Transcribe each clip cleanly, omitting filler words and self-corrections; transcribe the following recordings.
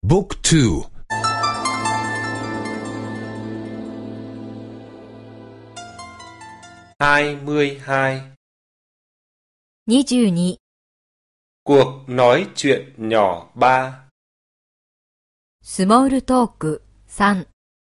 บุ๊กทู 22 22 Cuộc nói chuyện nhỏ 3 スモールトーク3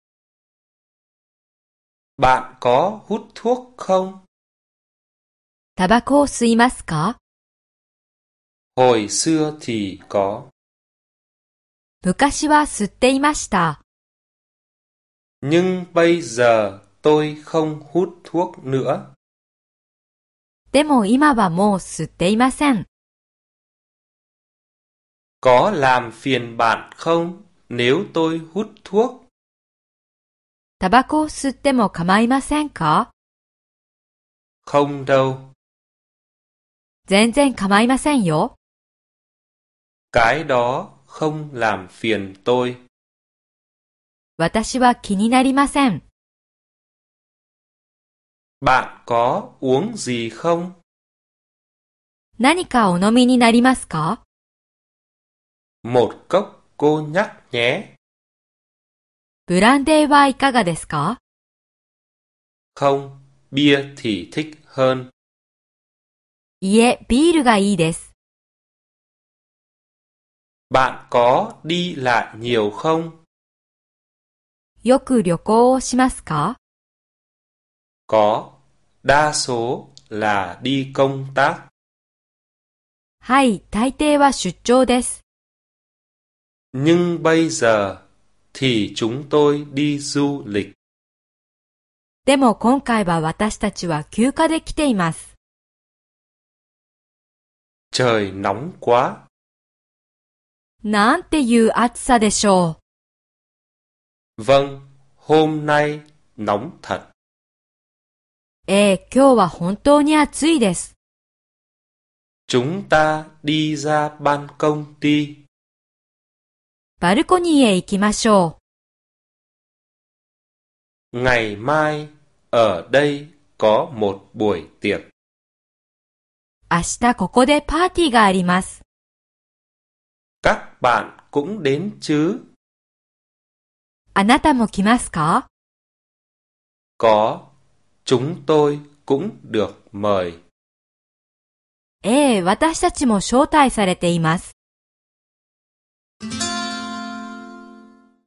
Bạn có hút thuốc không? タバコを吸いますか？ Hồi xưa thì có. 昔は吸っていました。 Nhưng bây giờ tôi không hút thuốc nữa. でも今はもう吸っていません。 Có làm phiền bạn không nếu tôi hút thuốc? タバコを吸っても構いませんか？ Không đâu. 全然構いませんよ。 Cái đó không làm phiền tôi. 私は気になりません。 Bạn có uống gì không? 何かお飲みになりますか？ Một cốc cô nhắc nhé. ブランデーはいかがですか？ Không, bia thì thích hơn. いえ、ビールがいいです。 Bạn có đi lại nhiều không? よく旅行をしますか？ Có, đa số là đi công tác. はい、大抵は出張です。 Nhưng bây giờ thì chúng tôi đi du lịch. でも今回は私たちは休暇で来ています。 Trời nóng quá. なんていう暑さでしょう。 Vâng, hôm nay nóng thật. 今日は本当に暑いです。 Chúng ta đi ra ban công đi. バルコニーへ行きましょう。 Ngày mai ở đây có một buổi tiệc. 明日ここでパーティーがあります。 Các bạn cũng đến chứ? あなたも来ますか？ Có, chúng tôi cũng được mời. 私たちも招待されています。